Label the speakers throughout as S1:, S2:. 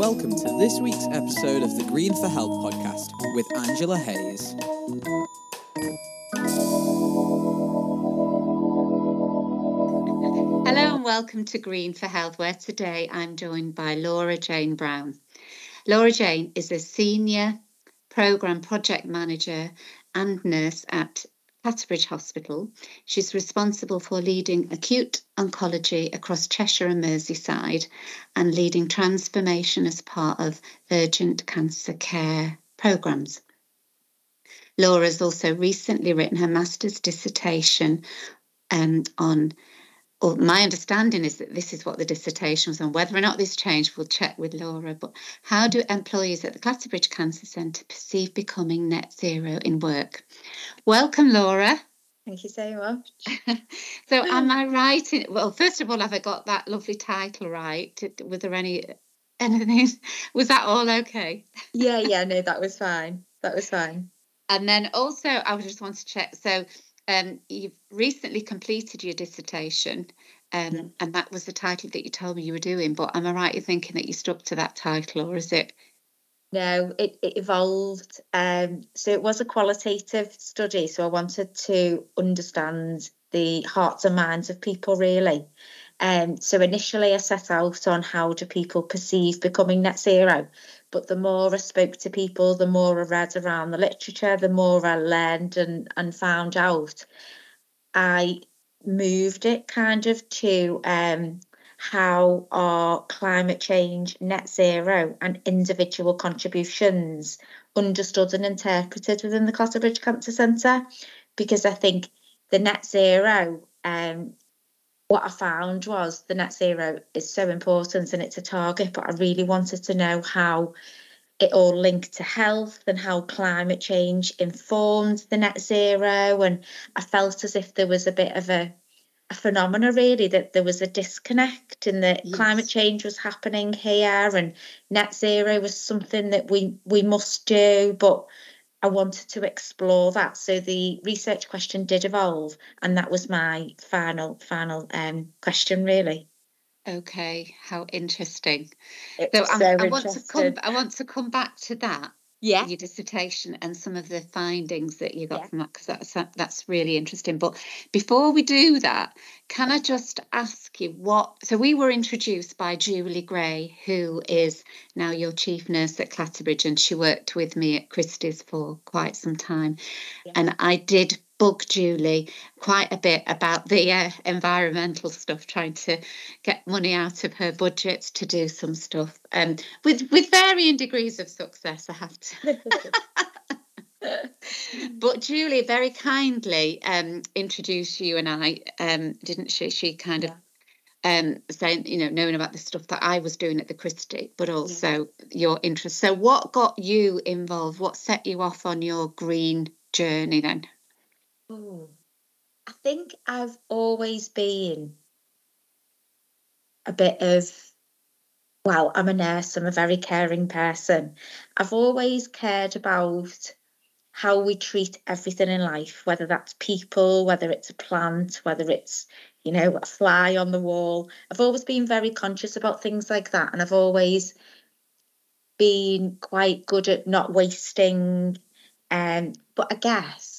S1: Welcome to this week's episode of the Green for Health podcast with Angela Hayes.
S2: Hello and welcome to Green for Health, where today I'm joined by Laura Jane Brown. Laura Jane is a senior programme project manager and nurse at Clatterbridge Hospital. She's responsible for leading acute oncology across Cheshire and Merseyside and leading transformation as part of urgent cancer care programmes. Laura has also recently written her master's dissertation my understanding is that this is what the dissertation was on. Whether or not this changed, we'll check with Laura. But how do employees at the Clatterbridge Cancer Centre perceive becoming net zero in work? Welcome, Laura.
S3: Thank you so much.
S2: So am I right? Well, first of all, have I got that lovely title right? Was there anything? Was that all okay?
S3: Yeah, no, that was fine.
S2: And then also, I just want to check. So you've recently completed your dissertation, and that was the title that you told me you were doing. But am I right in thinking that you stuck to that title, or is it?
S3: No, it evolved. So it was a qualitative study. So I wanted to understand the hearts and minds of people, really. So initially I set out on how do people perceive becoming net zero. But the more I spoke to people, the more I read around the literature, the more I learned and found out. I moved it kind of to how are climate change, net zero and individual contributions understood and interpreted within the Clatterbridge Cancer Centre. Because I think the net zero, what I found was the net zero is so important and it's a target, but I really wanted to know how it all linked to health and how climate change informed the net zero. And I felt as if there was a bit of a phenomena, really, that there was a disconnect and that climate change was happening here and net zero was something that we must do. But I wanted to explore that. So the research question did evolve, and that was my final question, really.
S2: Okay, how interesting.
S3: I
S2: want to come back to that.
S3: Yeah.
S2: Your dissertation and some of the findings that you got from that, because that's really interesting. But before we do that, can I just ask you so we were introduced by Julie Gray, who is now your chief nurse at Clatterbridge, and she worked with me at Christie's for quite some time. Yeah. And I did bug Julie quite a bit about the environmental stuff, trying to get money out of her budgets to do some stuff, with varying degrees of success, I have to. But Julie very kindly introduced you and I, didn't she? She kind of saying, knowing about the stuff that I was doing at the Christie, but also your interest. So what got you involved? What set you off on your green journey then?
S3: I think I've always been a bit of, I'm a nurse, I'm a very caring person. I've always cared about how we treat everything in life, whether that's people, whether it's a plant, whether it's, a fly on the wall. I've always been very conscious about things like that. And I've always been quite good at not wasting. But I guess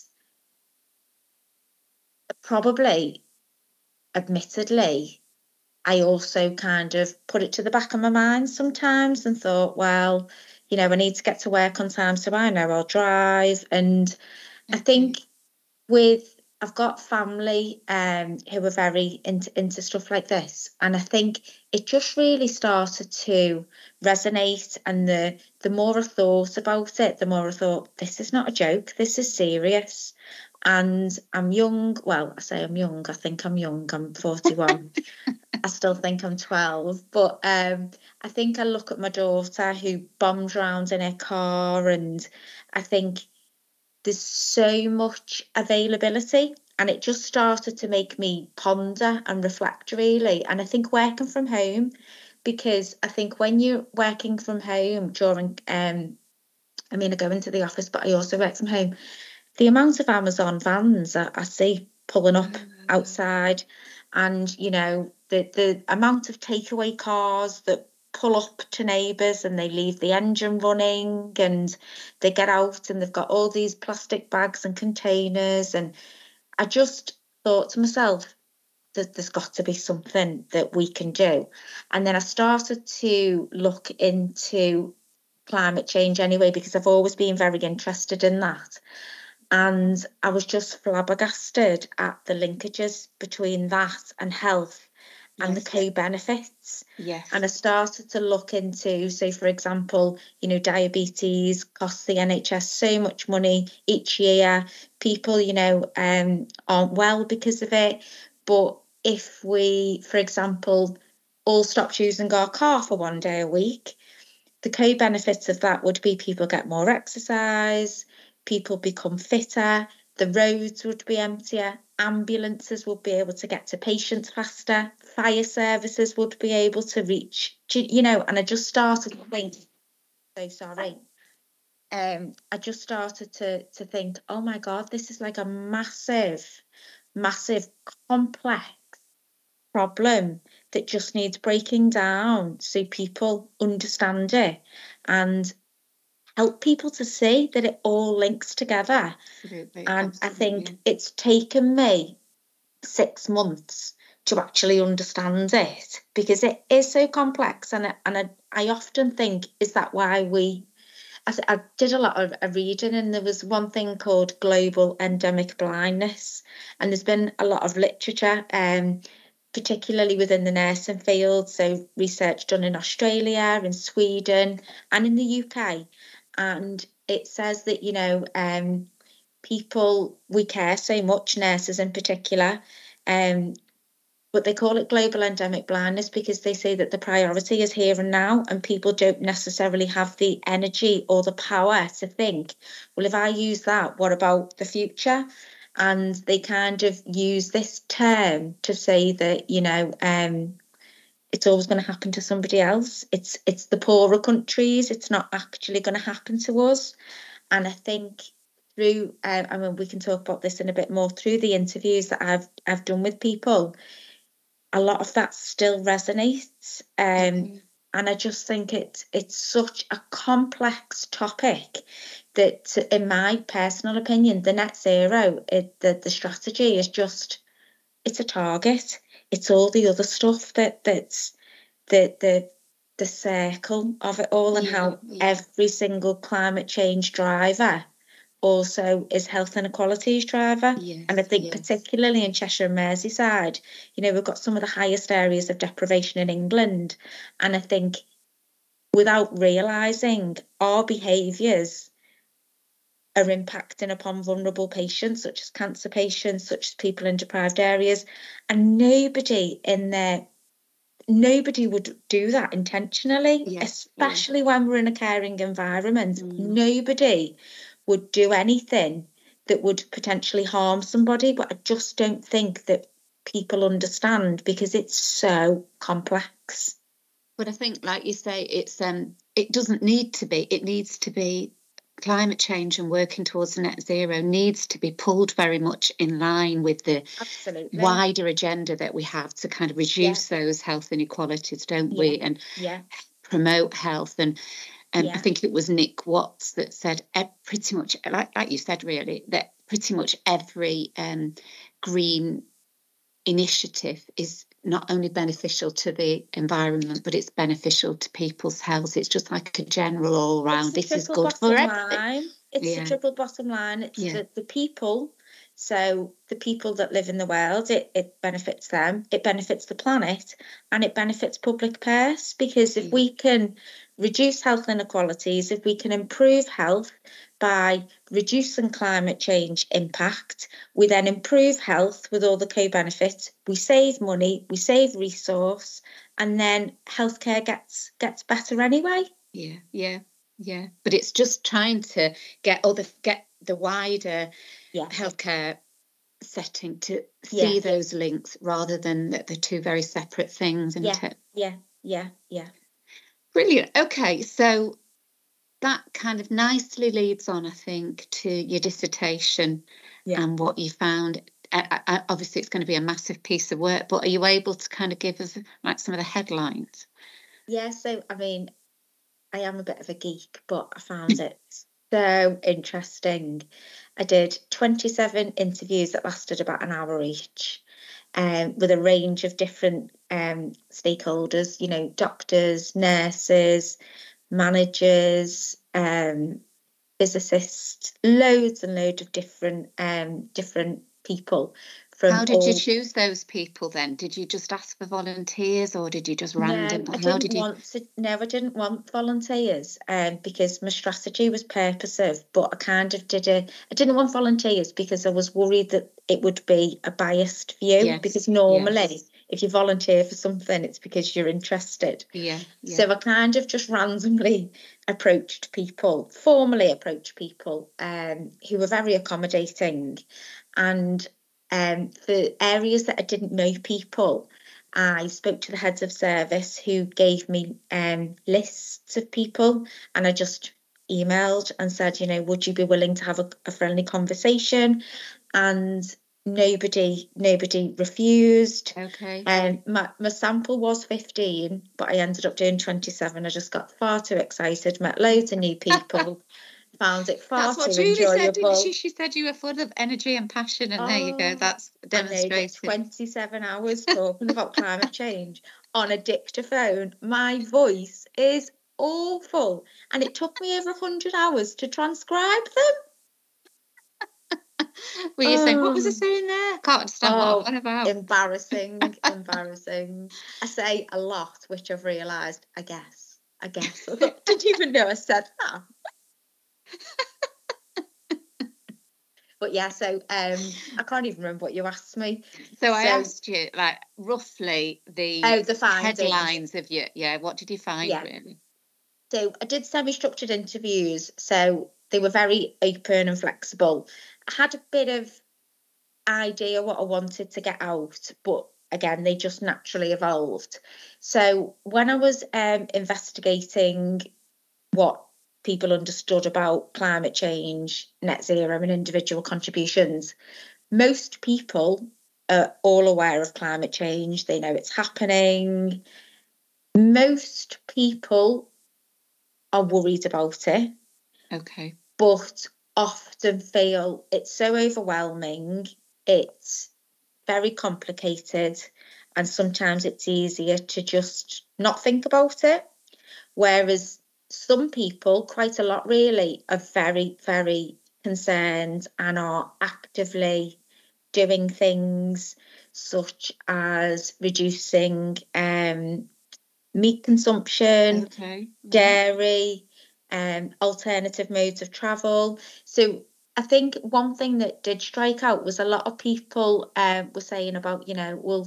S3: probably, admittedly, I also kind of put it to the back of my mind sometimes and thought, I need to get to work on time, so I know I'll drive. And I think I've got family who are very into stuff like this, and I think it just really started to resonate. And the more I thought about it, the more I thought, this is not a joke, this is serious. And I'm young. Well, I say I'm young. I think I'm young. I'm 41. I still think I'm 12. But I think I look at my daughter who bombed around in her car, and I think there's so much availability, and it just started to make me ponder and reflect, really. And I think working from home, because I think when you're working from home during, I go into the office, but I also work from home. The amount of Amazon vans I see pulling up outside, and the amount of takeaway cars that pull up to neighbours and they leave the engine running, and they get out and they've got all these plastic bags and containers. And I just thought to myself that there's got to be something that we can do. And then I started to look into climate change anyway, because I've always been very interested in that. And I was just flabbergasted at the linkages between that and health and the co-benefits.
S2: Yes.
S3: And I started to look into, so for example, diabetes costs the NHS so much money each year. People, aren't well because of it. But if we, for example, all stopped using our car for one day a week, the co-benefits of that would be people get more exercise, people become fitter, the roads would be emptier, ambulances would be able to get to patients faster, fire services would be able to reach, and I just started to think, so sorry. I just started to think, oh my God, this is like a massive, massive, complex problem that just needs breaking down so people understand it and help people to see that it all links together.
S2: Absolutely,
S3: and I think it's taken me 6 months to actually understand it, because it is so complex. And I often think, is that why I did a lot of reading, and there was one thing called global endemic blindness, and there's been a lot of literature, particularly within the nursing field, so research done in Australia, in Sweden, and in the UK. And it says that, people, we care so much, nurses in particular, but they call it global endemic blindness because they say that the priority is here and now, and people don't necessarily have the energy or the power to think, well, if I use that, what about the future? And they kind of use this term to say that, it's always going to happen to somebody else. It's the poorer countries. It's not actually going to happen to us. And I think through, we can talk about this in a bit more, through the interviews that I've done with people, a lot of that still resonates. And I just think it's such a complex topic that, in my personal opinion, the net zero, the strategy is just, it's a target. It's all the other stuff that's the circle of it all, and how every single climate change driver also is health inequalities driver.
S2: Yes,
S3: and I think particularly in Cheshire and Merseyside, we've got some of the highest areas of deprivation in England. And I think without realising, our behaviours are impacting upon vulnerable patients, such as cancer patients, such as people in deprived areas. And nobody would do that intentionally, especially when we're in a caring environment. Nobody would do anything that would potentially harm somebody, but I just don't think that people understand, because it's so complex.
S2: But I think, like you say, it doesn't need to be. It needs to be climate change, and working towards net zero needs to be pulled very much in line with the wider agenda that we have to kind of reduce those health inequalities, don't we? And promote health. And I think it was Nick Watts that said pretty much, like you said, really, that pretty much every green initiative is not only beneficial to the environment, but it's beneficial to people's health. It's just like a general all round, this is good for everything.
S3: It's the triple bottom line. It's the people. So the people that live in the world, it benefits them, it benefits the planet, and it benefits public purse. Because if we can reduce health inequalities, if we can improve health by reducing climate change impact, we then improve health with all the co-benefits, we save money, we save resource, and then healthcare gets better anyway.
S2: Yeah. But it's just trying to get the wider healthcare setting to see those links, rather than that they're two very separate things.
S3: Yeah.
S2: Brilliant. Okay, so that kind of nicely leads on, I think, to your dissertation and what you found. Obviously, it's going to be a massive piece of work, but are you able to kind of give us like some of the headlines?
S3: Yeah, so I mean, I am a bit of a geek, but I found it so interesting. I did 27 interviews that lasted about an hour each, with a range of different stakeholders, you know, doctors, nurses, managers, physicists, loads and loads of different people from
S2: How did you
S3: all.
S2: choose those people then? Did you just ask for volunteers, or did you just random?
S3: I
S2: How did you?
S3: I didn't want volunteers, because my strategy was purposive, but I didn't want volunteers because I was worried that it would be a biased view,
S2: Yes,
S3: because normally
S2: yes.
S3: if you volunteer for something, it's because you're interested.
S2: Yeah.
S3: So I kind of just randomly formally approached people, who were very accommodating. And for areas that I didn't know people, I spoke to the heads of service who gave me lists of people, and I just emailed and said, you know, would you be willing to have a friendly conversation? And nobody refused.
S2: Okay.
S3: My sample was 15, but I ended up doing 27. I just got far too excited, met loads of new people, found it far
S2: That's what
S3: too
S2: Julie said, didn't
S3: enjoyable.
S2: she? She said you were full of energy and passion, and there you go. That's
S3: I know, but
S2: demonstrated.
S3: 27 hours talking about climate change on a dictaphone, my voice is awful, and it took me over 100 hours to transcribe them.
S2: Were you saying, what was I saying there? Can't understand what I'm on about.
S3: Embarrassing. I say a lot, which I've realised, I guess. I didn't even know I said that. But yeah, so I can't even remember what you asked me.
S2: So I asked you, like, roughly the
S3: findings.
S2: headlines of you. Yeah, what did you find, really?
S3: So I did semi-structured interviews, so they were very open and flexible. I had a bit of idea what I wanted to get out, but again, they just naturally evolved. So when I was investigating what people understood about climate change, net zero, and individual contributions, most people are all aware of climate change. They know it's happening. Most people are worried about it.
S2: Okay.
S3: But often feel it's so overwhelming, it's very complicated, and sometimes it's easier to just not think about it. Whereas some people, quite a lot really, are very, very concerned and are actively doing things such as reducing meat consumption, dairy, alternative modes of travel. So I think one thing that did strike out was a lot of people were saying about, you know, well,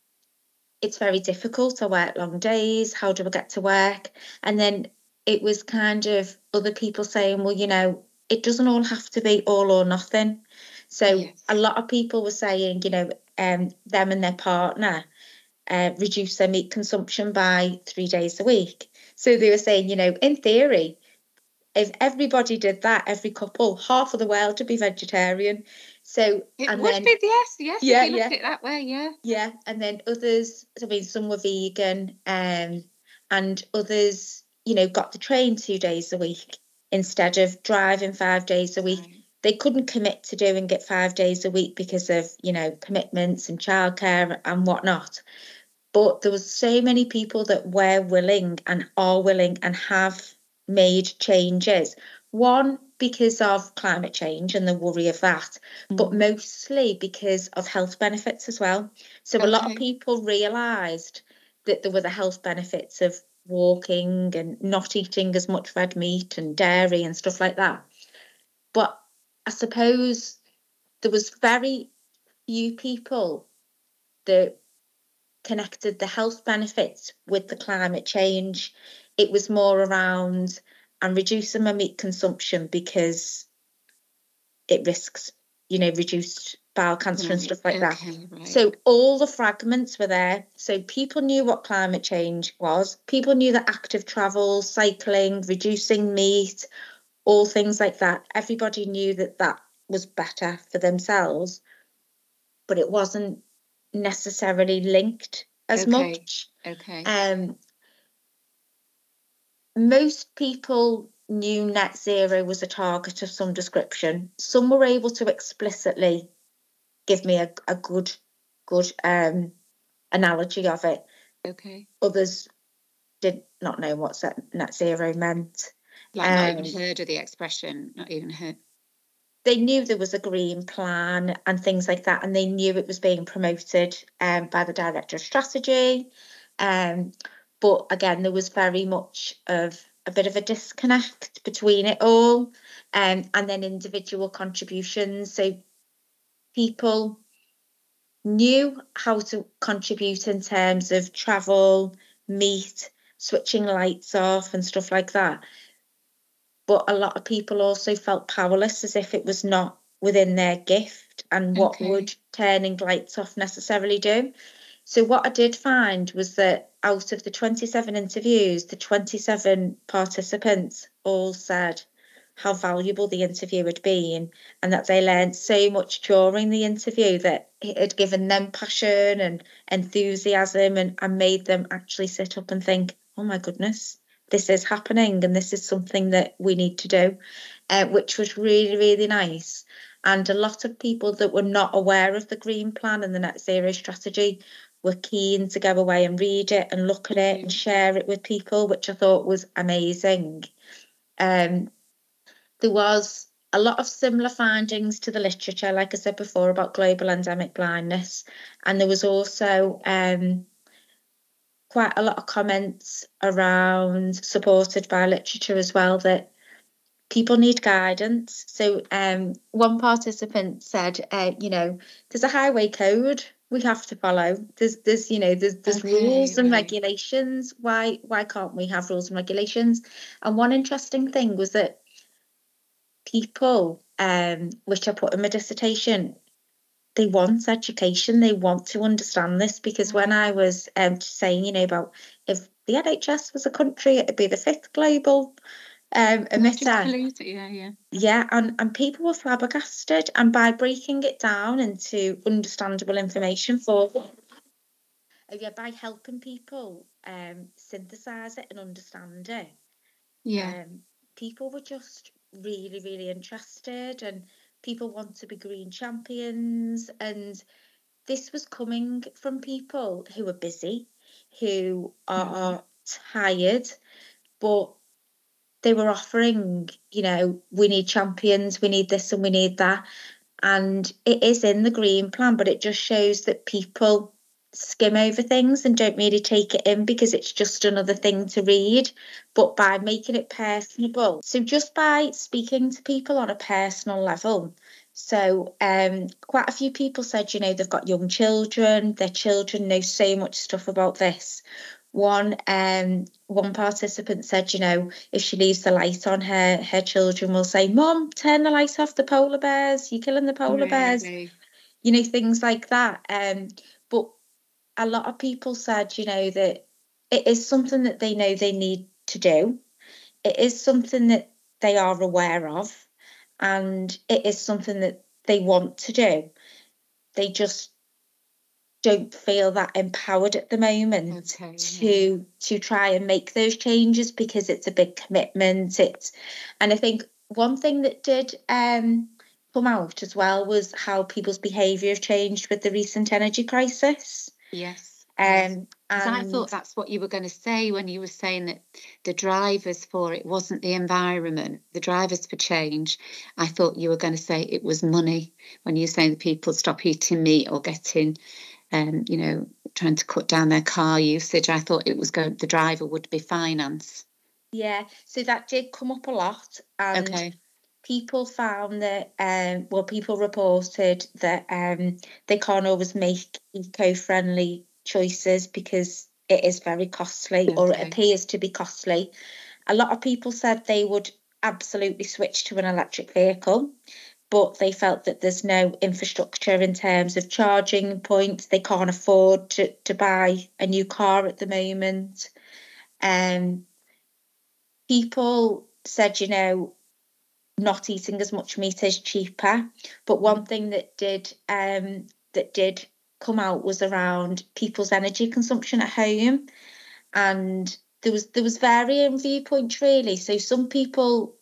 S3: it's very difficult. I work long days. How do I get to work? And then it was kind of other people saying, well, you know, it doesn't all have to be all or nothing. So a lot of people were saying, you know, them and their partner reduce their meat consumption by 3 days a week. So they were saying, you know, in theory, if everybody did that, every couple, half of the world would be vegetarian. So
S2: it would be, yes, if you look at it that way,
S3: yeah. And then others, I mean, some were vegan, and others, you know, got the train 2 days a week instead of driving 5 days a week. Right. They couldn't commit to doing it 5 days a week because of, you know, commitments and childcare and whatnot. But there was so many people that were willing and are willing and have made changes. One, because of climate change and the worry of that, but mostly because of health benefits as well. So a lot of people realised that there were the health benefits of walking and not eating as much red meat and dairy and stuff like that. But I suppose there was very few people that connected the health benefits with the climate change. It was more around, I'm reducing my meat consumption because it risks, you know, reduced bowel cancer and stuff like that. Right. So all the fragments were there. So people knew what climate change was. People knew that active travel, cycling, reducing meat, all things like that. Everybody knew that that was better for themselves, but it wasn't necessarily linked as much. most people knew net zero was a target of some description. Some were able to explicitly give me a good analogy of it.
S2: Okay.
S3: Others did not know what net zero meant.
S2: Like not even heard of the expression, not even heard.
S3: They knew there was a green plan and things like that, and they knew it was being promoted by the Director of Strategy. But again, there was very much of a bit of a disconnect between it all, and then individual contributions. So people knew how to contribute in terms of travel, meat, switching lights off and stuff like that. But a lot of people also felt powerless, as if it was not within their gift, and what would turning lights off necessarily do. So what I did find was that out of the 27 interviews, the 27 participants all said how valuable the interview had been, and that they learned so much during the interview that it had given them passion and enthusiasm, and made them actually sit up and think, oh my goodness, this is happening and this is something that we need to do, which was really, really nice. And a lot of people that were not aware of the Green Plan and the Net Zero strategy were keen to go away and read it and look at it and share it with people, which I thought was amazing. There was a lot of similar findings to the literature, like I said before, about global endemic blindness. And there was also quite a lot of comments around, supported by literature as well, that people need guidance. So one participant said, there's a highway code we have to follow. There's rules and regulations. Why can't we have rules and regulations? And one interesting thing was that people, which I put in my dissertation, they want education, they want to understand this, because when I was saying, about if the NHS was a country, it'd be the 5th global emitter. Yeah, and people were flabbergasted, and by breaking it down into understandable information for them, by helping people synthesize it and understand it, people were just really, really interested, and people want to be green champions. And this was coming from people who are busy, who are tired, but they were offering, we need champions, we need this and we need that. And it is in the Green Plan, but it just shows that people skim over things and don't really take it in because it's just another thing to read. But by making it personable, so just by speaking to people on a personal level. So quite a few people said, they've got young children, their children know so much stuff about this. One participant said, if she leaves the light on, her children will say, Mum, turn the light off, the polar bears, you're killing the polar bears. Things like that. But a lot of people said, that it is something that they know they need to do. It is something that they are aware of, and it is something that they want to do. They just don't feel that empowered at the moment to try and make those changes, because it's a big commitment. And I think one thing that did come out as well was how people's behaviour have changed with the recent energy crisis.
S2: Yes. And I thought that's what you were going to say when you were saying that the drivers for it wasn't the environment, the drivers for change. I thought you were going to say it was money when you were saying that people stop eating meat or getting, trying to cut down their car usage. I thought it was the driver would be finance.
S3: Yeah, so that did come up a lot. And people found that, people reported that they can't always make eco-friendly choices because it is very costly, or it appears to be costly. A lot of people said they would absolutely switch to an electric vehicle, but they felt that there's no infrastructure in terms of charging points. They can't afford to buy a new car at the moment. People said, not eating as much meat is cheaper. But one thing that did come out was around people's energy consumption at home. And there was varying viewpoints really. So some people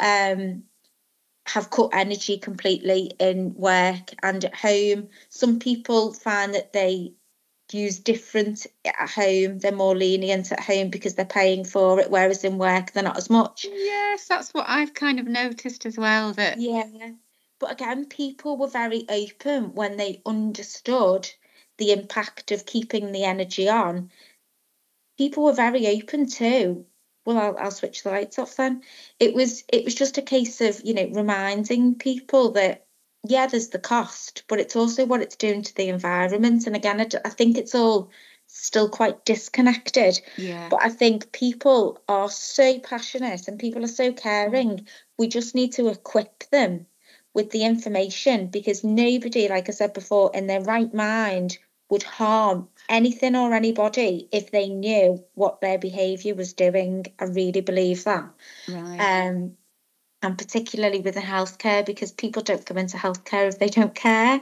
S3: have cut energy completely in work and at home. Some people find that they use different at home. They're more lenient at home because they're paying for it, whereas in work they're not as much.
S2: Yes, that's what I've kind of noticed as well. That
S3: But again, people were very open when they understood the impact of keeping the energy on. People were very open too. Well, I'll switch the lights off then. It was just a case of, reminding people that, yeah, there's the cost, but it's also what it's doing to the environment. And again, I think it's all still quite disconnected.
S2: Yeah.
S3: But I think people are so passionate and people are so caring. We just need to equip them with the information, because nobody, like I said before, in their right mind would harm anything or anybody if they knew what their behaviour was doing. I really believe that.
S2: Right.
S3: And particularly within healthcare, because people don't come into healthcare if they don't care.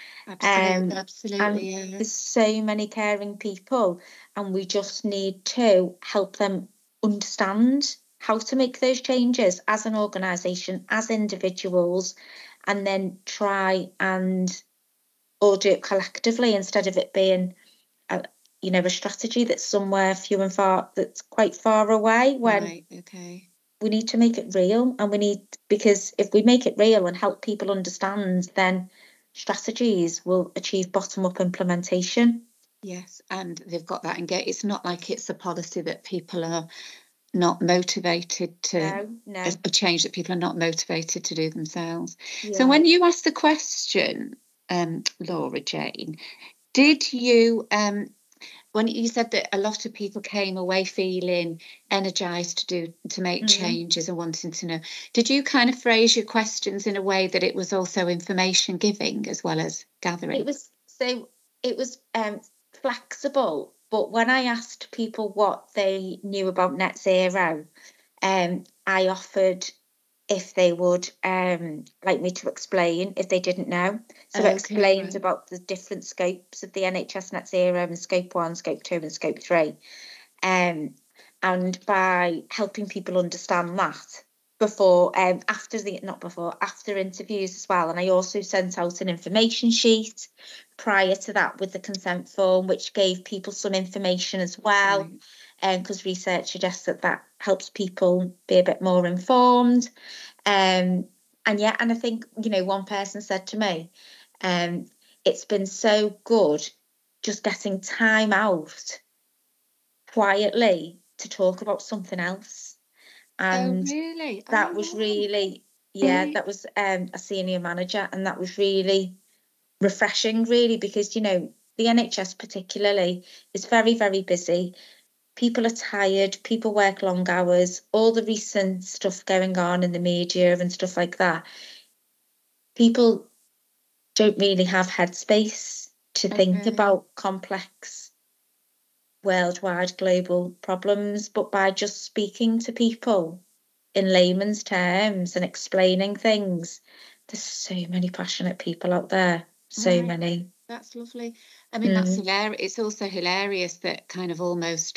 S2: Absolutely.
S3: And there's so many caring people, and we just need to help them understand how to make those changes as an organisation, as individuals, and then try and all do it collectively instead of it being a strategy that's somewhere few and far, that's quite far away. When we need to make it real, and because if we make it real and help people understand, then strategies will achieve bottom-up implementation.
S2: Yes, and they've got that engaged. It's not like it's a policy that people are not motivated to, a change that people are not motivated to do themselves. Yeah. So when you asked the question, Laura Jane, did you, when you said that a lot of people came away feeling energised to make changes and wanting to know, did you kind of phrase your questions in a way that it was also information giving as well as gathering?
S3: It was flexible, but when I asked people what they knew about net zero, I offered if they would like me to explain if they didn't know. So I explained about the different scopes of the NHS net zero and scope 1, scope 2 and scope 3. And by helping people understand that after interviews as well. And I also sent out an information sheet prior to that with the consent form, which gave people some information as well. Because research suggests that helps people be a bit more informed. And I think, one person said to me, it's been so good just getting time out quietly to talk about something else. And that was really, that was a senior manager, and that was really refreshing, really, because, the NHS particularly is very, very busy. People are tired, people work long hours, all the recent stuff going on in the media and stuff like that. People don't really have headspace to think about complex worldwide global problems, but by just speaking to people in layman's terms and explaining things, there's so many passionate people out there, so many.
S2: That's lovely. I mean, that's hilarious. It's also hilarious that kind of almost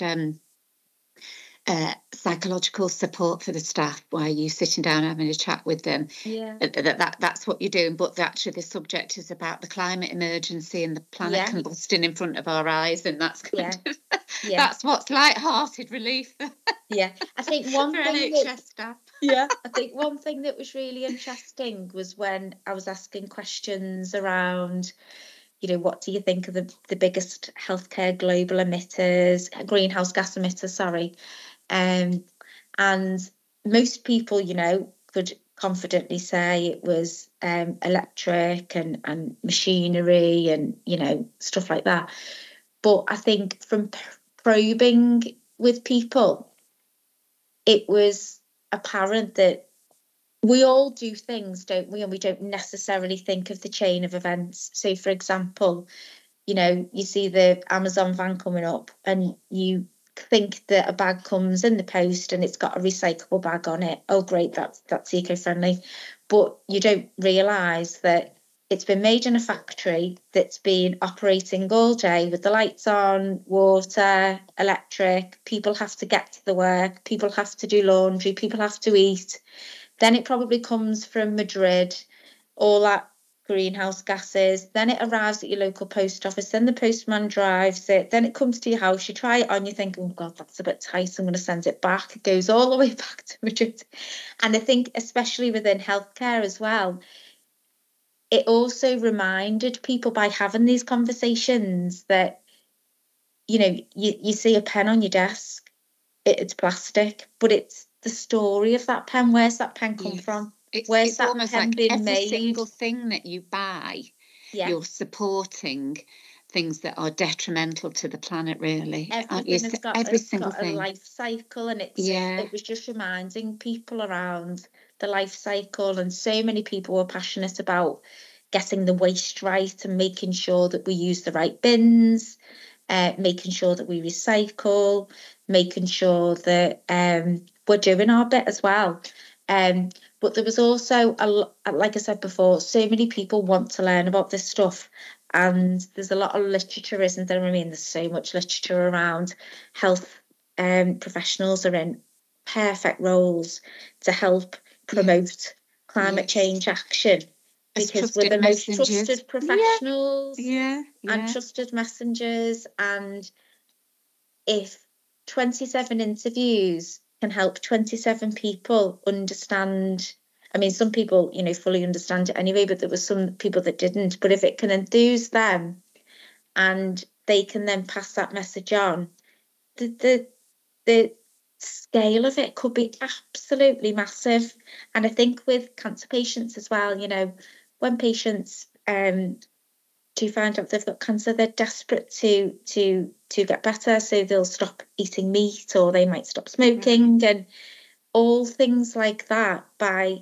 S2: psychological support for the staff while you sitting down having a chat with them.
S3: Yeah,
S2: that's what you're doing. But actually, the subject is about the climate emergency and the planet combusting in front of our eyes, and that's that's what's light-hearted relief.
S3: I think one thing
S2: NHS staff.
S3: I think one thing that was really interesting was when I was asking questions around, what do you think of the biggest healthcare global greenhouse gas emitters, sorry. And most people, could confidently say it was electric and machinery and, stuff like that. But I think from probing with people, it was apparent that we all do things, don't we? And we don't necessarily think of the chain of events. So, for example, you see the Amazon van coming up and you think that a bag comes in the post and it's got a recyclable bag on it. Oh, great, that's eco-friendly. But you don't realise that it's been made in a factory that's been operating all day with the lights on, water, electric. People have to get to the work. People have to do laundry. People have to eat. Then it probably comes from Madrid, all that greenhouse gases. Then it arrives at your local post office. Then the postman drives it. Then it comes to your house. You try it on. You think, oh, God, that's a bit tight. I'm going to send it back. It goes all the way back to Madrid. And I think especially within healthcare as well, it also reminded people by having these conversations that, you know, you see a pen on your desk, it's plastic, but it's the story of that pen. Where's that pen come from? Where's
S2: it's
S3: that
S2: almost
S3: pen
S2: like
S3: been
S2: every
S3: made?
S2: single thing that you buy, you're supporting things that are detrimental to the planet, really.
S3: Everything has got,
S2: every single
S3: got
S2: thing.
S3: a life cycle, and it was just reminding people around the life cycle. And so many people were passionate about getting the waste right and making sure that we use the right bins, making sure that we recycle, making sure that we're doing our bit as well. But there was also, like I said before, so many people want to learn about this stuff. And there's a lot of literature, isn't there? I mean, there's so much literature around health. Professionals are in perfect roles to help promote climate change action, because we're the most trusted professionals and trusted messengers. And if 27 interviews can help 27 people understand, I mean, some people, you know, fully understand it anyway, but there were some people that didn't. But if it can enthuse them and they can then pass that message on, the scale of it could be absolutely massive. And I think with cancer patients as well, you know, when patients do find out they've got cancer, they're desperate to get better, so they'll stop eating meat, or they might stop smoking, and all things like that. By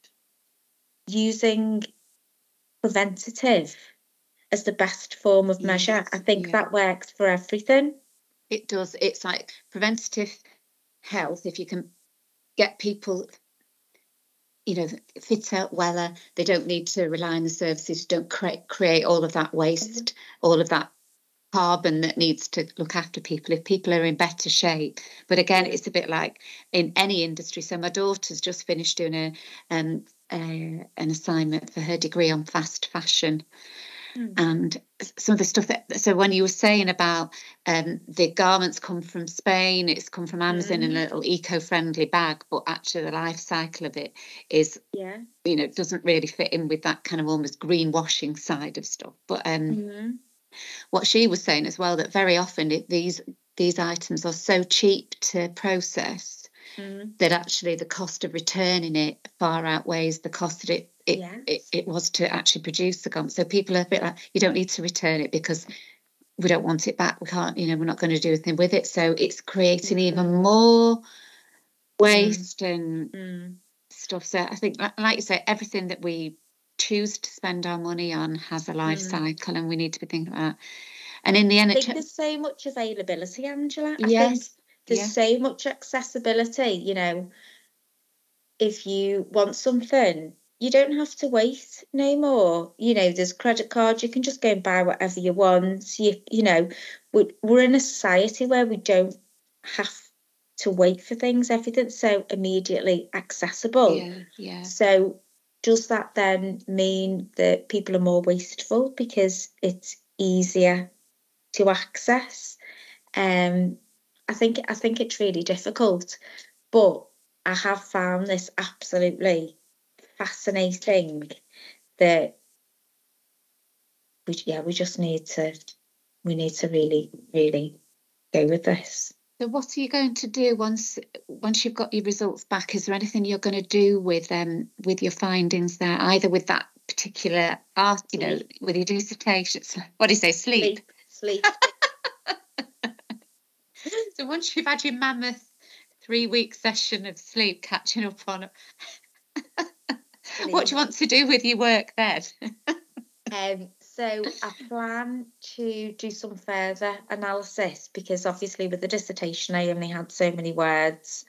S3: using preventative as the best form of measure, I think that works for everything.
S2: It does. It's like preventative health. If you can get people, you know, fitter, weller, they don't need to rely on the services, don't create all of that waste, all of that carbon that needs to look after people, if people are in better shape. But again, it's a bit like in any industry. So my daughter's just finished doing an assignment for her degree on fast fashion. And some of the stuff so when you were saying about the garments come from Spain, it's come from Amazon in a little eco-friendly bag, but actually the life cycle of it is, you know, doesn't really fit in with that kind of almost greenwashing side of stuff. But what she was saying as well, that very often these items are so cheap to process that actually the cost of returning it far outweighs the cost that it was to actually produce the garment. So people are a bit like, you don't need to return it because we don't want it back. We can't, you know, we're not going to do anything with it. So it's creating even more waste and stuff. So I think, like you say, everything that we choose to spend our money on has a life cycle, and we need to be thinking about that. And in the NHS,
S3: I think there's so much availability, Angela. I think there's so much accessibility. You know, if you want something, you don't have to wait no more. You know, there's credit cards. You can just go and buy whatever you want. You know, we're in a society where we don't have to wait for things. Everything's so immediately accessible. So does that then mean that people are more wasteful because it's easier to access? I think it's really difficult, but I have found this absolutely fascinating that we just need to really, really go with this.
S2: So what are you going to do once you've got your results back? Is there anything you're going to do with your findings there, either with that particular art, you know, with your dissertations? What do you say? Sleep. So once you've had your mammoth 3-week session of sleep, catching up on what do you want to do with your work then?
S3: So I plan to do some further analysis, because obviously with the dissertation I only had so many words.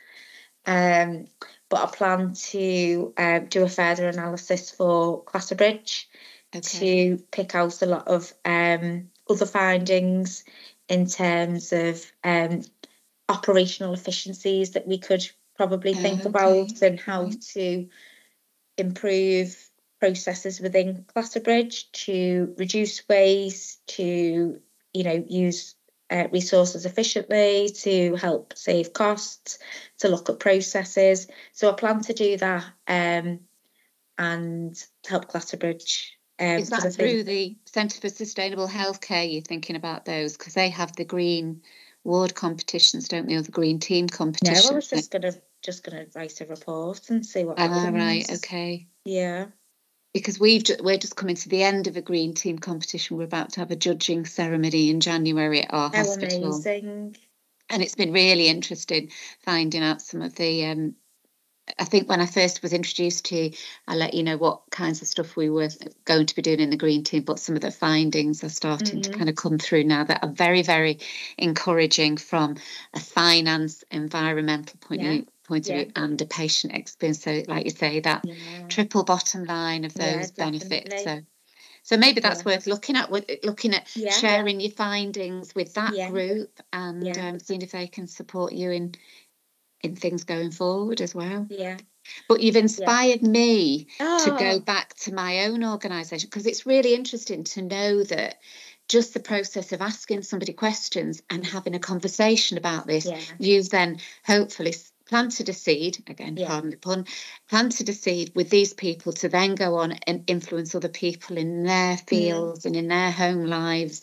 S3: But I plan to do a further analysis for Clatterbridge, to pick out a lot of other findings in terms of operational efficiencies that we could probably think about, and how to improve processes within Clatterbridge to reduce waste, to use resources efficiently, to help save costs, to look at processes. So I plan to do that and help Clatterbridge.
S2: Is that through the Centre for Sustainable Healthcare you're thinking about those? Because they have the green ward competitions, don't they, or the green team competitions?
S3: No, I was just gonna write a report and see what happens.
S2: Right, okay.
S3: Yeah.
S2: Because we're just coming to the end of a green team competition. We're about to have a judging ceremony in January at our hospital.
S3: Amazing.
S2: And it's been really interesting finding out some of the I think when I first was introduced to, I let you know what kinds of stuff we were going to be doing in the green team, but some of the findings are starting to kind of come through now that are very, very encouraging from a finance, environmental point of view and a patient experience. So like you say, that triple bottom line of those benefits. So maybe that's worth looking at sharing your findings with that group and seeing if they can support you in things going forward as well. But you've inspired me to go back to my own organisation, because it's really interesting to know that just the process of asking somebody questions and having a conversation about this, you've then hopefully planted a seed, again, pardon the pun, planted a seed with these people to then go on and influence other people in their fields and in their home lives,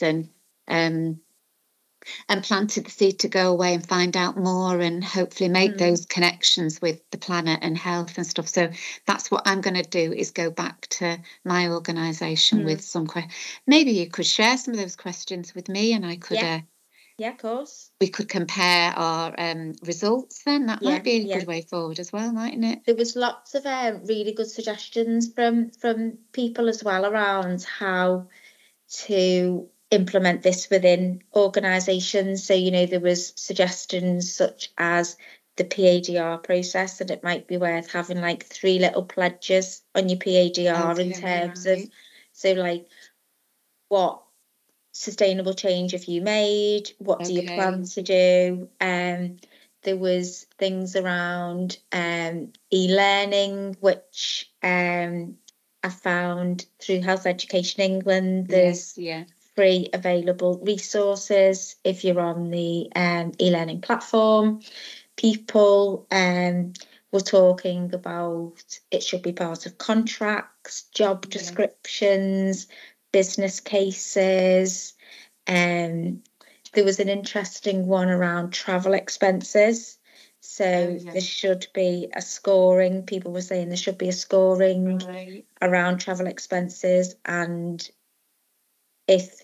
S2: and planted the seed to go away and find out more and hopefully make those connections with the planet and health and stuff. So that's what I'm going to do, is go back to my organisation with some maybe you could share some of those questions with me, and I could
S3: of course,
S2: we could compare our results then. That might be a good way forward as well, mightn't it?
S3: There was lots of really good suggestions from people as well around how to implement this within organisations. So, there was suggestions such as the PADR process, and it might be worth having like 3 little pledges on your PADR in terms of, so like, what sustainable change have you made? What do you plan to do? There was things around e-learning, which I found through Health Education England. There's free available resources if you're on the e-learning platform. People were talking about it should be part of contracts, job descriptions, business cases. There was an interesting one around travel expenses. So there should be a scoring. People were saying there should be a scoring around travel expenses, and if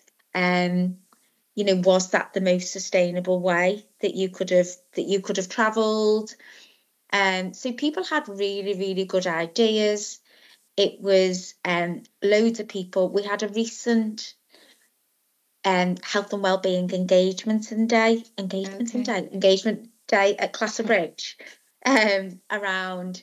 S3: was that the most sustainable way that you could have travelled? So people had really, really good ideas. It was loads of people. We had a recent health and wellbeing engagement day at Clatterbridge around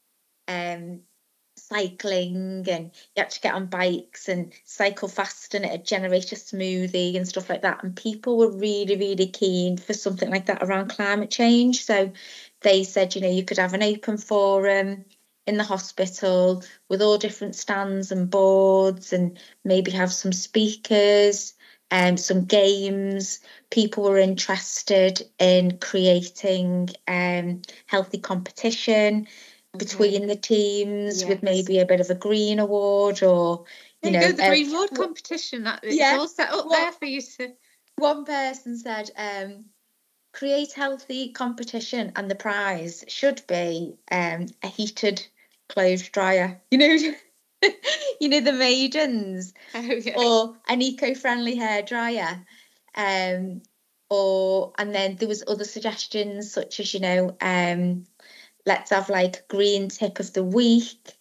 S3: cycling, and you had to get on bikes and cycle fast, and it'd generate a smoothie and stuff like that. And people were really, really keen for something like that around climate change. So they said, you could have an open forum in the hospital with all different stands and boards, and maybe have some speakers and some games. People were interested in creating healthy competition between the teams, with maybe a bit of a green award, or
S2: the green award competition. It's all set up there for you to.
S3: One person said, create healthy competition, and the prize should be a heated clothes dryer. The Maidens, or an eco-friendly hair dryer, and then there was other suggestions such as let's have like green tip of the week,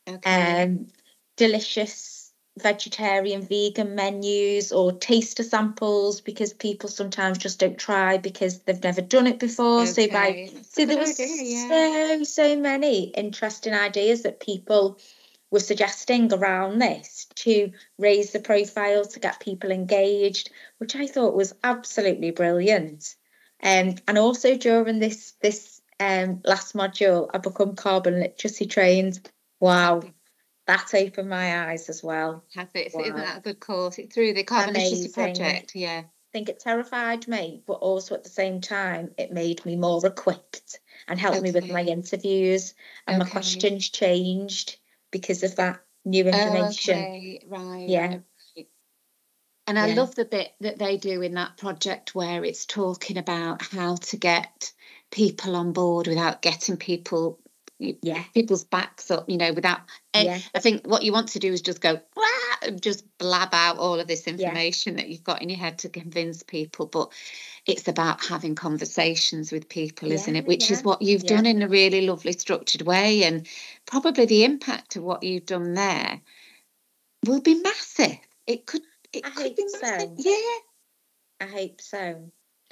S3: delicious vegetarian, vegan menus, or taster samples, because people sometimes just don't try because they've never done it before. So there was so many interesting ideas that people were suggesting around this to raise the profile, to get people engaged, which I thought was absolutely brilliant. And also during this last module, I become carbon literacy trained. Wow, that opened my eyes as well.
S2: Has it?
S3: Wow.
S2: Isn't that a good course? It's through the Carbon Literacy Project, yeah.
S3: I think it terrified me, but also at the same time, it made me more equipped and helped me with my interviews, and my questions changed because of that new information.
S2: Right.
S3: Yeah.
S2: And I love the bit that they do in that project where it's talking about how to get people on board without getting people's backs up, without. And I think what you want to do is just go, just blab out all of this information that you've got in your head to convince people. But it's about having conversations with people, isn't it? Which is what you've done in a really lovely structured way. And probably the impact of what you've done there will be massive. It could be massive.
S3: So.
S2: Yeah.
S3: I hope so.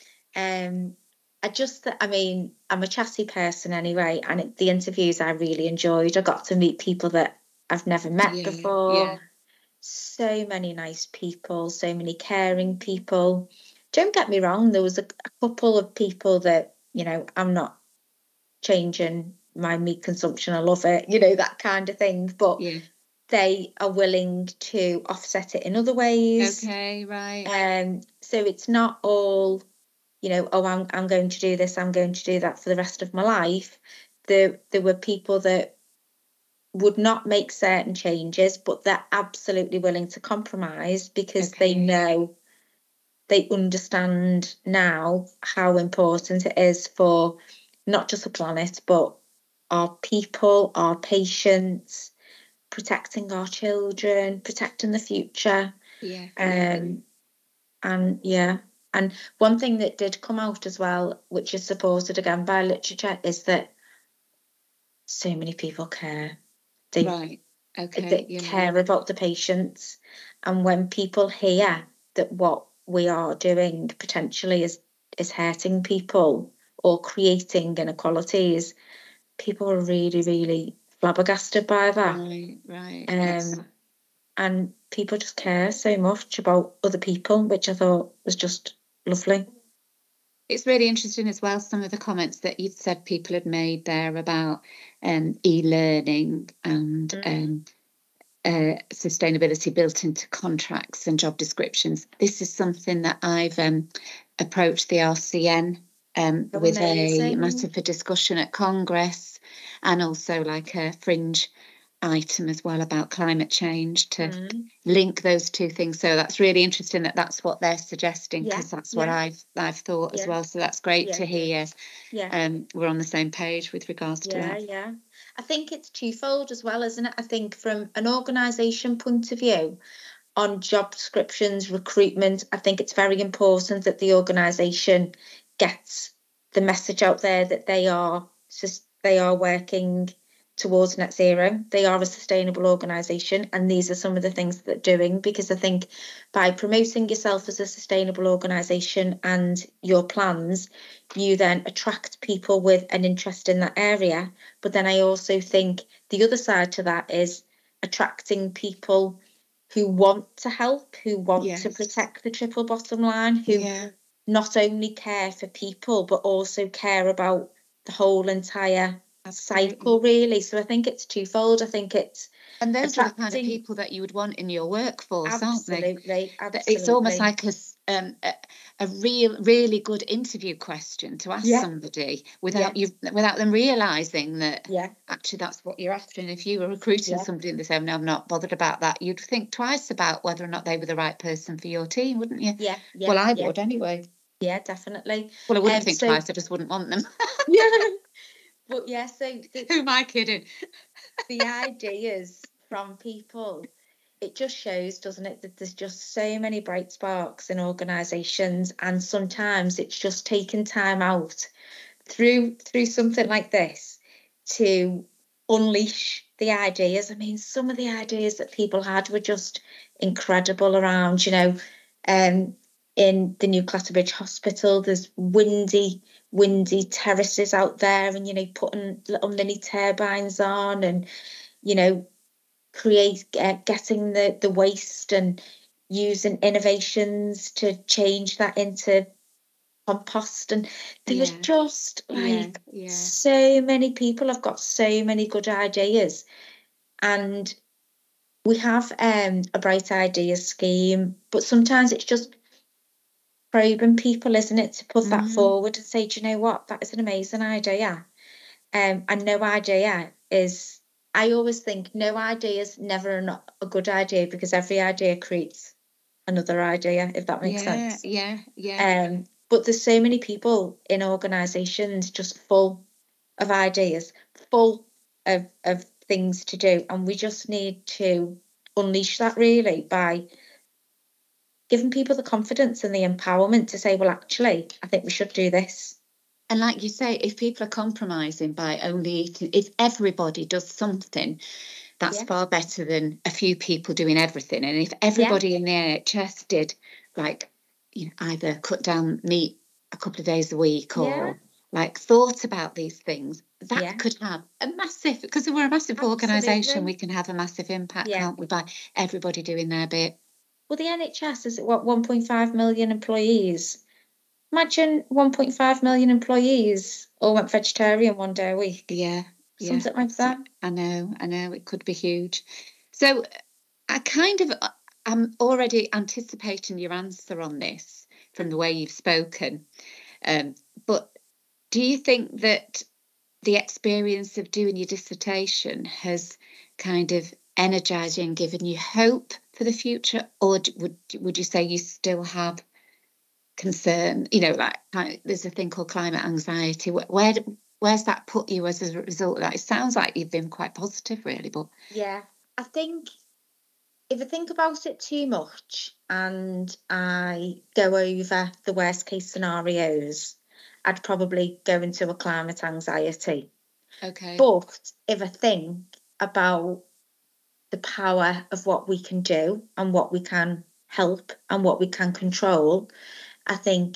S3: I'm a chatty person anyway, and the interviews I really enjoyed. I got to meet people that I've never met before.
S2: Yeah.
S3: So many nice people, so many caring people. Don't get me wrong, there was a couple of people that, I'm not changing my meat consumption. I love it, that kind of thing. But they are willing to offset it in other ways.
S2: Okay, right.
S3: So it's not all, I'm going to do this, I'm going to do that for the rest of my life. There were people that would not make certain changes, but they're absolutely willing to compromise because they know, they understand now how important it is for not just the planet, but our people, our patients, protecting our children, protecting the future. And one thing that did come out as well, which is supported again by literature, is that so many people care. They care about the patients. And when people hear that what we are doing potentially is hurting people or creating inequalities, people are really, really flabbergasted by that.
S2: Right.
S3: And people just care so much about other people, which I thought was just lovely.
S2: It's really interesting as well, some of the comments that you'd said people had made there about e-learning and sustainability built into contracts and job descriptions. This is something that I've approached the RCN with a matter for discussion at Congress, and also like a fringe item as well about climate change to link those two things. So that's really interesting that that's what they're suggesting, because that's what I've thought as well. So that's great to hear. We're on the same page with regards to that.
S3: Yeah. I think it's twofold as well, isn't it? I think from an organisation point of view, on job descriptions, recruitment, I think it's very important that the organisation gets the message out there that they are working towards net zero. They are a sustainable organisation, and these are some of the things that they're doing, because I think by promoting yourself as a sustainable organisation and your plans, you then attract people with an interest in that area. But then I also think the other side to that is attracting people who want to help, who want to protect the triple bottom line, who not only care for people but also care about the whole entire cycle, really. So I think it's twofold. I think it's,
S2: and those are the kind of people that you would want in your workforce, aren't they?
S3: Absolutely.
S2: It's almost like a really good interview question to ask somebody without them realising that actually that's what you're after. And if you were recruiting somebody and they say, "No, I'm not bothered about that," you'd think twice about whether or not they were the right person for your team, wouldn't you? Well, I would anyway.
S3: Yeah, definitely.
S2: Well, I wouldn't think twice. I just wouldn't want them.
S3: But so
S2: who am I kidding?
S3: The ideas from people, it just shows, doesn't it, that there's just so many bright sparks in organisations, and sometimes it's just taking time out through something like this to unleash the ideas. I mean, some of the ideas that people had were just incredible around, in the new Clatterbridge Hospital, there's windy terraces out there, and putting little mini turbines on, and getting the waste and using innovations to change that into compost. And there's just like so many people have got so many good ideas, and we have a Bright Ideas scheme, but sometimes it's just probing people, isn't it, to put that forward and say, do you know what, that is an amazing idea. And no idea is, I always think no idea is never a good idea, because every idea creates another idea, if that makes sense. But there's so many people in organisations just full of ideas, full of things to do, and we just need to unleash that really by giving people the confidence and the empowerment to say, well, actually, I think we should do this.
S2: And like you say, if people are compromising by only eating, if everybody does something, that's far better than a few people doing everything. And if everybody in the NHS did, like, either cut down meat a couple of days a week or like thought about these things, that could have a massive, because we're a massive organisation, we can have a massive impact, can't we, by everybody doing their bit.
S3: Well, the NHS is, 1.5 million employees. Imagine 1.5 million employees all went vegetarian one day a week. Something like that.
S2: I know, it could be huge. So I'm already anticipating your answer on this from the way you've spoken. But do you think that the experience of doing your dissertation has kind of energised you and given you hope for the future? Or would you say you still have concern? Like there's a thing called climate anxiety. Where's that put you as a result of that? It sounds like you've been quite positive, really. But
S3: I think if I think about it too much and I go over the worst case scenarios, I'd probably go into a climate anxiety.
S2: Okay.
S3: But if I think about the power of what we can do and what we can help and what we can control, I think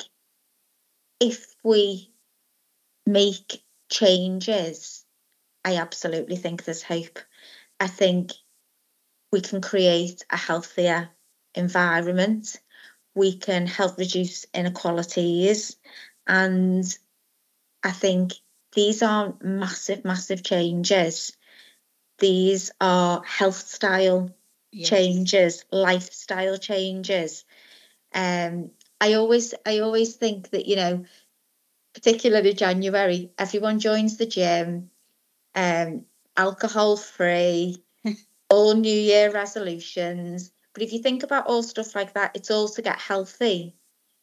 S3: if we make changes, I absolutely think there's hope. I think we can create a healthier environment. We can help reduce inequalities. And I think these aren't massive, massive changes. These are health style changes, lifestyle changes. I always think that, particularly January, everyone joins the gym, alcohol free, all New Year resolutions. But if you think about all stuff like that, it's all to get healthy.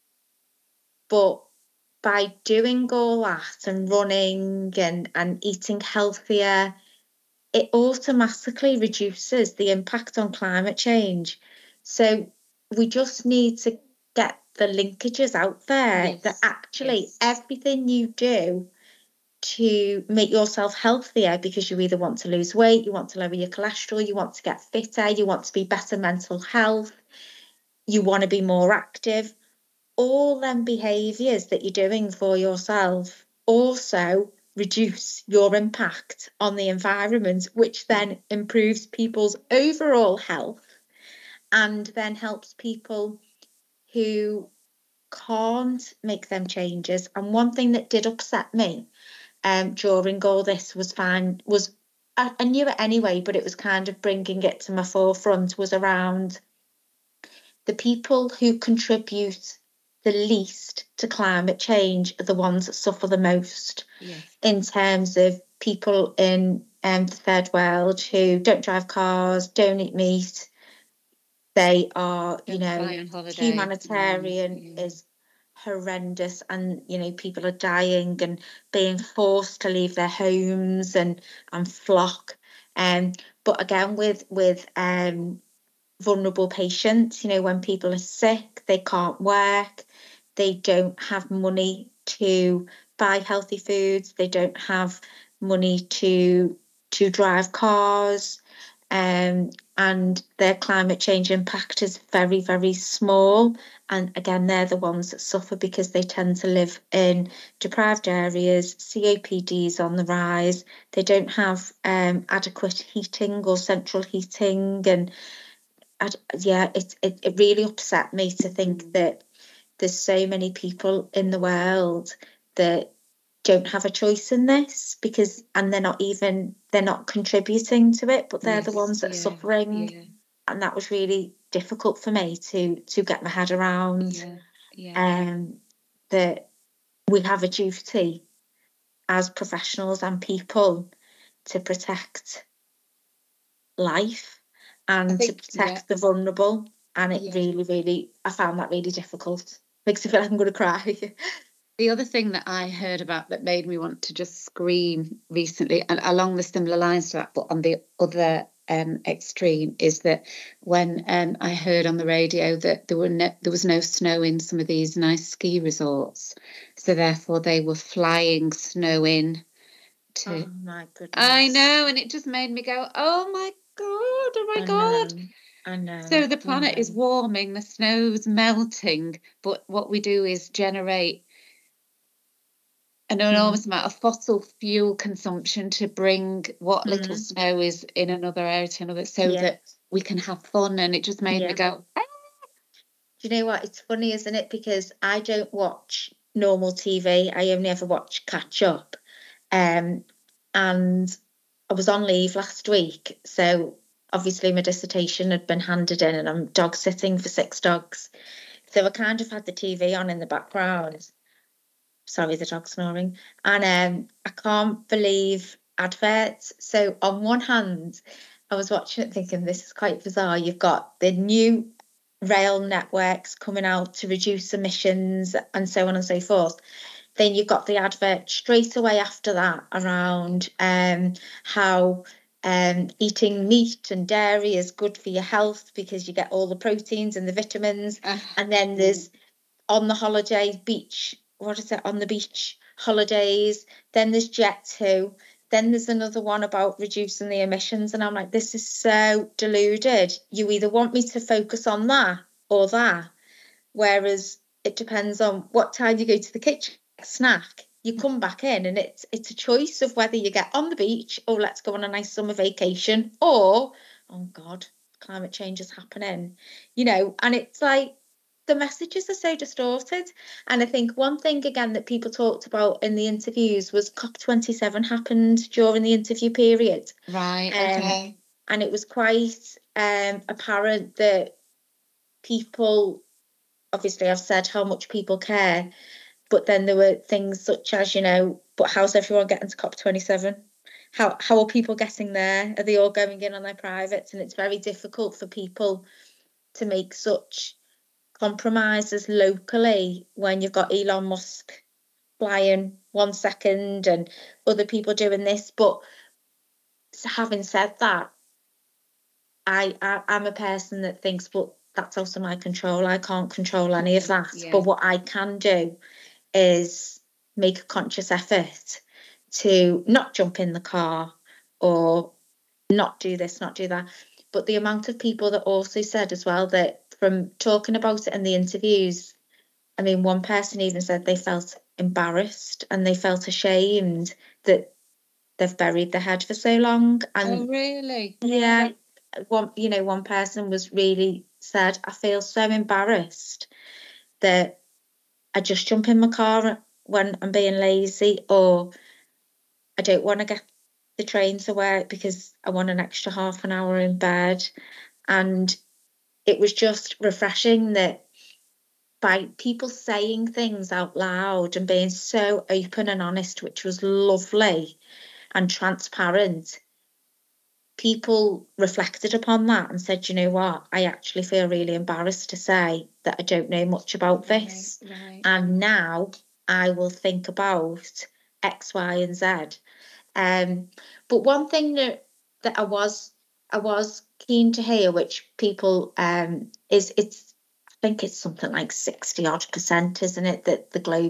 S3: But by doing all that and running and eating healthier, it automatically reduces the impact on climate change. So we just need to get the linkages out there that actually everything you do to make yourself healthier, because you either want to lose weight, you want to lower your cholesterol, you want to get fitter, you want to be better mental health, you want to be more active, all them behaviours that you're doing for yourself also reduce your impact on the environment, which then improves people's overall health and then helps people who can't make them changes. And one thing that did upset me during all this I knew it anyway, but it was kind of bringing it to my forefront, was around the people who contribute the least to climate change are the ones that suffer the most, in terms of people in the third world who don't drive cars, don't eat meat. They are, humanitarian is horrendous, and people are dying and being forced to leave their homes and flock. But again, with vulnerable patients, when people are sick, they can't work, they don't have money to buy healthy foods, they don't have money to drive cars, and and their climate change impact is very, very small. And again, they're the ones that suffer because they tend to live in deprived areas. COPD's on the rise. They don't have adequate heating or central heating. And it really upset me to think that there's so many people in the world that don't have a choice in this, and they're not contributing to it, but they're the ones that are suffering. And that was really difficult for me to get my head around. That we have a duty as professionals and people to protect life and to protect the vulnerable. And it really, I found that really difficult. Makes me feel like I'm going to cry.
S2: The other thing that I heard about that made me want to just scream recently, and along the similar lines to that, but on the other extreme, is that when I heard on the radio that there was no snow in some of these nice ski resorts, so therefore they were flying snow in to.
S3: Oh my goodness!
S2: I know, and it just made me go, oh my god!
S3: I know.
S2: So the planet is warming, the snow's melting, but what we do is generate an enormous amount of fossil fuel consumption to bring what little snow is in another area to another, so that we can have fun. And it just made me go, ah!
S3: Do you know what? It's funny, isn't it? Because I don't watch normal TV. I only ever watch catch up. And I was on leave last week. So obviously my dissertation had been handed in and I'm dog sitting for 6 dogs. So I kind of had the TV on in the background. Sorry, the dog's snoring. And I can't believe adverts. So on one hand, I was watching it thinking, this is quite bizarre. You've got the new rail networks coming out to reduce emissions and so on and so forth. Then you've got the advert straight away after that around how eating meat and dairy is good for your health because you get all the proteins and the vitamins. And then there's on the holiday beach, on the beach holidays. Then there's Jet2. Then there's another one about reducing the emissions. And I'm like, this is so deluded. You either want me to focus on that or that. Whereas it depends on what time you go to the kitchen, snack, you come back in, and it's a choice of whether you get on the beach or let's go on a nice summer vacation, or, oh God, climate change is happening, and it's like, the messages are so distorted. And I think one thing again that people talked about in the interviews was COP27 happened during the interview period.
S2: Right. Okay.
S3: And it was quite apparent that people, obviously I've said how much people care, but then there were things such as, but how's everyone getting to COP27? How are people getting there? Are they all going in on their privates? And it's very difficult for people to make such compromises locally when you've got Elon Musk flying 1 second and other people doing this. But having said that, I'm a person that thinks, but that's out of my control. I can't control any of that. Yeah. But what I can do is make a conscious effort to not jump in the car or not do this, not do that. But the amount of people that also said as well that from talking about it in the interviews, I mean, one person even said they felt embarrassed and they felt ashamed that they've buried their head for so long. And
S2: oh, really?
S3: Yeah. One person was really said, I feel so embarrassed that I just jump in my car when I'm being lazy, or I don't want to get the train to work because I want an extra half an hour in bed. And it was just refreshing that by people saying things out loud and being so open and honest, which was lovely and transparent, people reflected upon that and said, you know what, I actually feel really embarrassed to say that I don't know much about this. Right. And now I will think about X, Y, and Z. But one thing that I was keen to hear, which people is I think it's something like 60-odd%, isn't it, that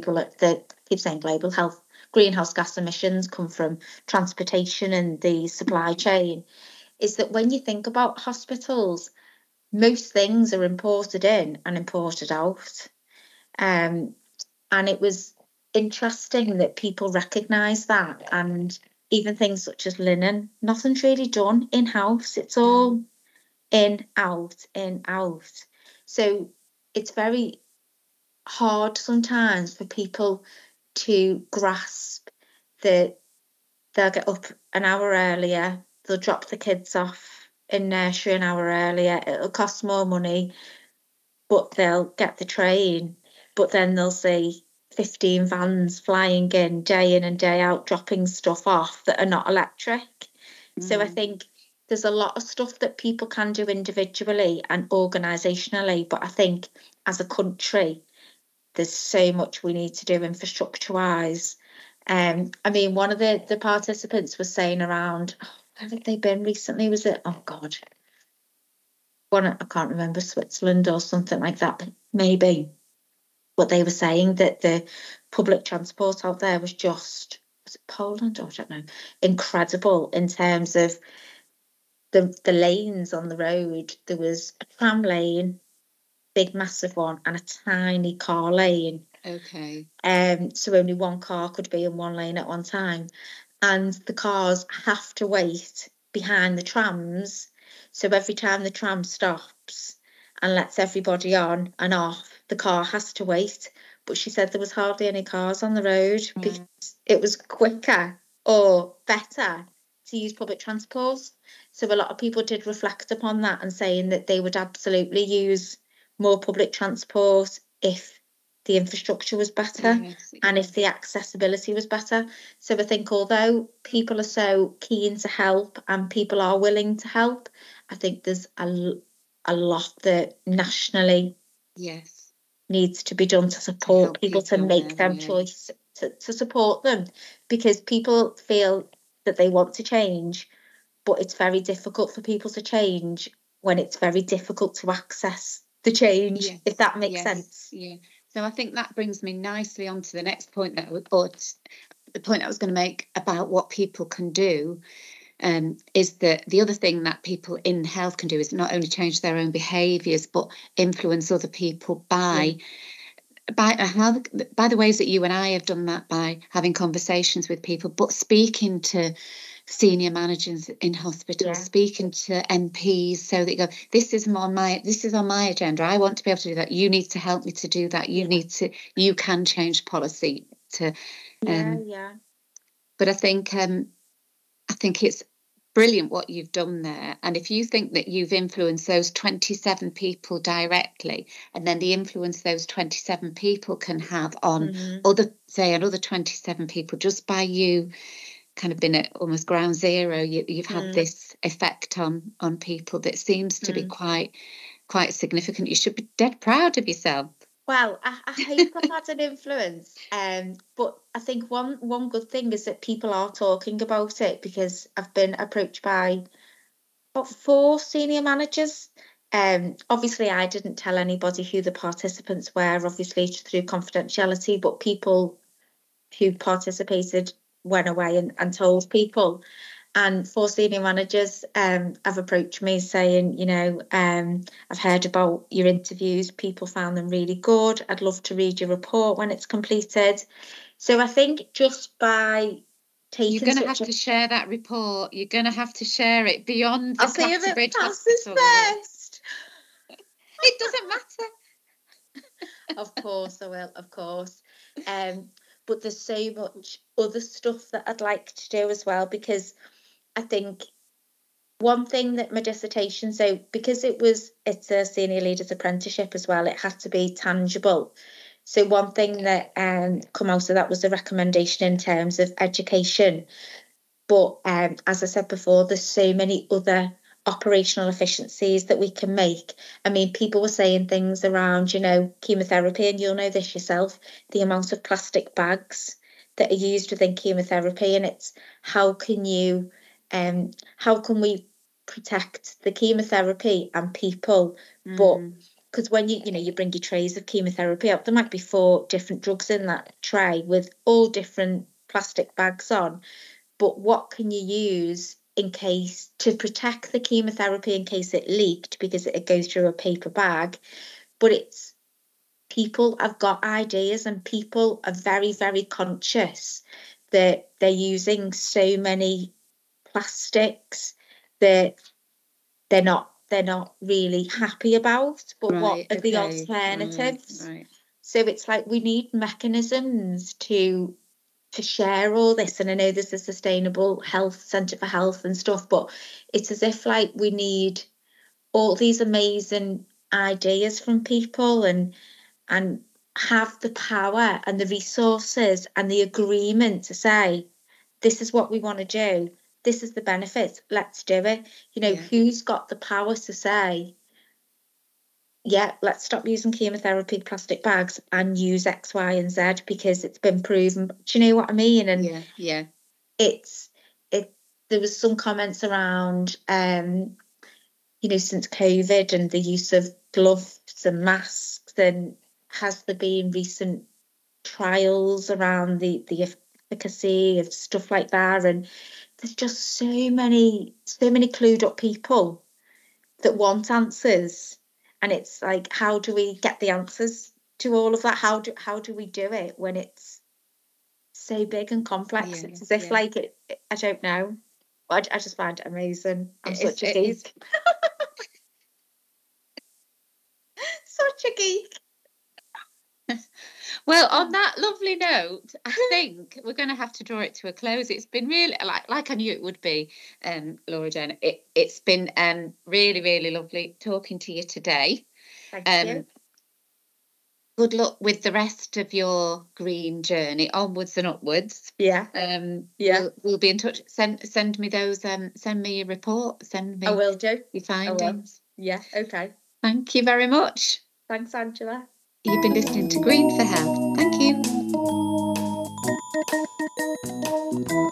S3: global health greenhouse gas emissions come from transportation and the supply chain, is that when you think about hospitals, most things are imported in and imported out. And it was interesting that people recognise that. And even things such as linen, nothing's really done in-house. It's all in, out, in, out. So it's very hard sometimes for people to grasp that they'll get up an hour earlier, they'll drop the kids off in nursery an hour earlier, it'll cost more money, but they'll get the train, but then they'll see 15 vans flying in and day out, dropping stuff off that are not electric. So I think there's a lot of stuff that people can do individually and organisationally, but I think as a country, there's so much we need to do infrastructure-wise. I mean, one of the participants was saying around, where have they been recently? Was it, oh God, I can't remember, Switzerland or something like that, maybe. But they were saying that the public transport out there was it Poland? Or I don't know, incredible in terms of the lanes on the road. There was a tram lane, big massive one, and a tiny car lane.
S2: Okay.
S3: So only one car could be in one lane at one time, and the cars have to wait behind the trams. So every time the tram stops and lets everybody on and off, the car has to wait. But she said there was hardly any cars on the road because it was quicker or better to use public transport. So a lot of people did reflect upon that and saying that they would absolutely use more public transport if the infrastructure was better and if the accessibility was better. So I think although people are so keen to help and people are willing to help, I think there's a lot that nationally needs to be done to support people to make them choice, to support them, because people feel that they want to change, but it's very difficult for people to change when it's very difficult to access the change, if that makes sense.
S2: Yeah. So I think that brings me nicely on to the next point the point I was going to make about what people can do. Is that the other thing that people in health can do is not only change their own behaviours, but influence other people by the ways that you and I have done that, by having conversations with people, but speaking to senior managers in hospitals, speaking to MPs, so that you go, this is on my agenda. I want to be able to do that. You need to help me to do that. You can change policy to. But I think it's brilliant what you've done there. And if you think that you've influenced those 27 people directly, and then the influence those 27 people can have on another 27 people, just by you kind of been at almost ground zero, you've had this effect on people that seems to be quite significant. You should be dead proud of yourself.
S3: Well, I hope I've had an influence, but I think one good thing is that people are talking about it, because I've been approached by about 4 senior managers. Obviously, I didn't tell anybody who the participants were, obviously through confidentiality, but people who participated went away and told people. And 4 senior managers have approached me saying, I've heard about your interviews. People found them really good. I'd love to read your report when it's completed. So I think just by taking...
S2: You're going to have to share that report. You're going to have to share it beyond the Clatterbridge Hospital.
S3: First.
S2: It doesn't matter.
S3: Of course I will, of course. But there's so much other stuff that I'd like to do as well, because I think one thing that my dissertation, so because it's a senior leaders apprenticeship as well, it had to be tangible. So one thing that come out of that was a recommendation in terms of education. But as I said before, there's so many other operational efficiencies that we can make. I mean, people were saying things around, chemotherapy, and you'll know this yourself, the amount of plastic bags that are used within chemotherapy, and it's how can we protect the chemotherapy and people? But because when you bring your trays of chemotherapy up, there might be 4 different drugs in that tray with all different plastic bags on. But what can you use to protect the chemotherapy in case it leaked, because it goes through a paper bag. But it's, people have got ideas, and people are very, very conscious that they're using so many plastics that they're not really happy about. But what are the alternatives?
S2: Right.
S3: So it's like we need mechanisms to share all this. And I know there's a Sustainable Health Centre for Health and stuff, but it's as if like we need all these amazing ideas from people, and have the power and the resources and the agreement to say, this is what we want to do, this is the benefits, let's do it. You know, who's got the power to say, yeah, let's stop using chemotherapy plastic bags and use X, Y, and Z because it's been proven. Do you know what I mean? And there was some comments around, you know, since COVID and the use of gloves and masks, and has there been recent trials around the efficacy of stuff like that? And there's just so many clued up people that want answers. And it's like, how do we get the answers to all of that? How do we do it when it's so big and complex? It's as if like I don't know. I just find it amazing. I'm such a geek. Such a geek.
S2: Well, on that lovely note, I think we're going to have to draw it to a close. It's been really, like I knew it would be, Laura Jane. It's been really, really lovely talking to you today.
S3: Thank you.
S2: Good luck with the rest of your green journey, onwards and upwards.
S3: Yeah.
S2: We'll be in touch. Send me those. Send me your report. Send me.
S3: I will do.
S2: Your findings.
S3: Yeah. Okay.
S2: Thank you very much.
S3: Thanks, Angela.
S2: You've been listening to Green for Health. Thank you.